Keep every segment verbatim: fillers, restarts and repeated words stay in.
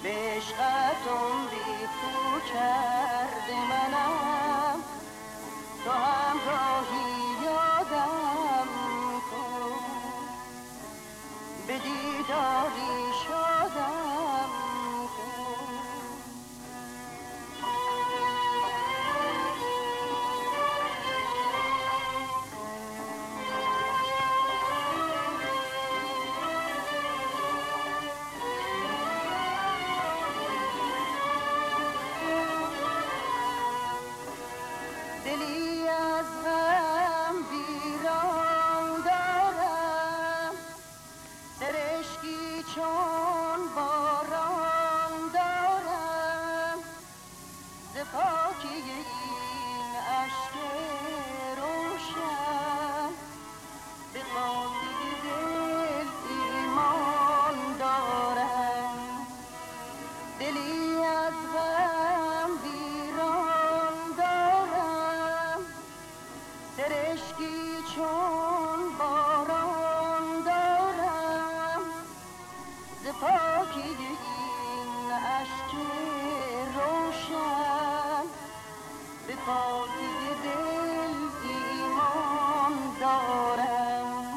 به عشقتون بی خو کرده منم، تو هم گاهی یادم کن، به دیداری شادم کن. دلی از غم ویران دارم، سرشکی چون باران دارم، ز پاکی این اشک روشن به قاطی دل ایمان دارم. دلی از غم ویران دارم، سرشکی چون باران دارم، ز پاکی این اشک روشن به پاکی دل ایمان دارم.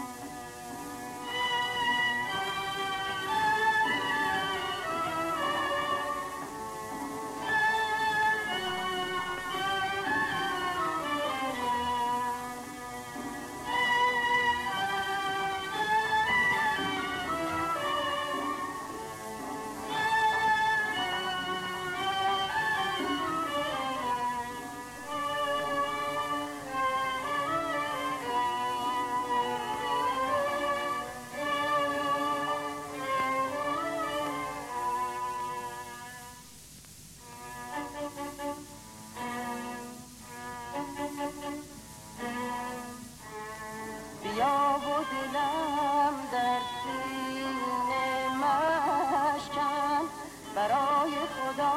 بیا و دلم در سینه مشکن، برای خدا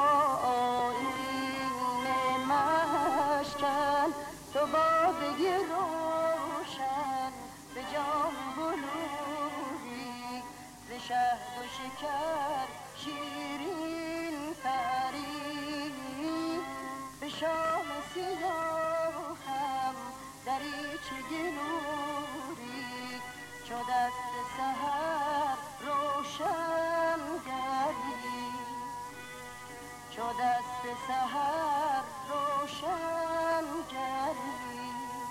آیینه مشکن، تو بادی روشن به جام بلوری، ز شهد و شکر شیرین پری، به شام سیاهم دریچه نوری، چو دست سحر روشن گری، چو دست سحر روشن گری.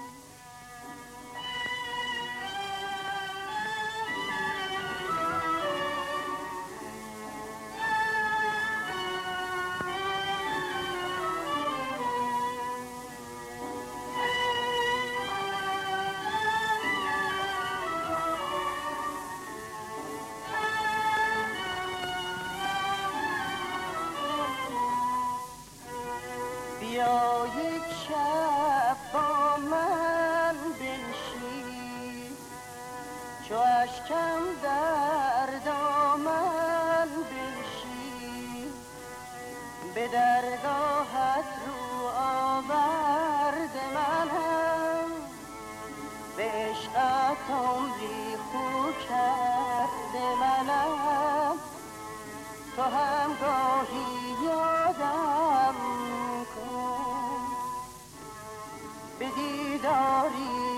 بیا یک شب با من بنشین، چو اشکم در دامن بنشین، به درگاهت رو آورده منم، به عشقت عمری خو کرده منم، تو هم گاهی یادم کن، به دیداری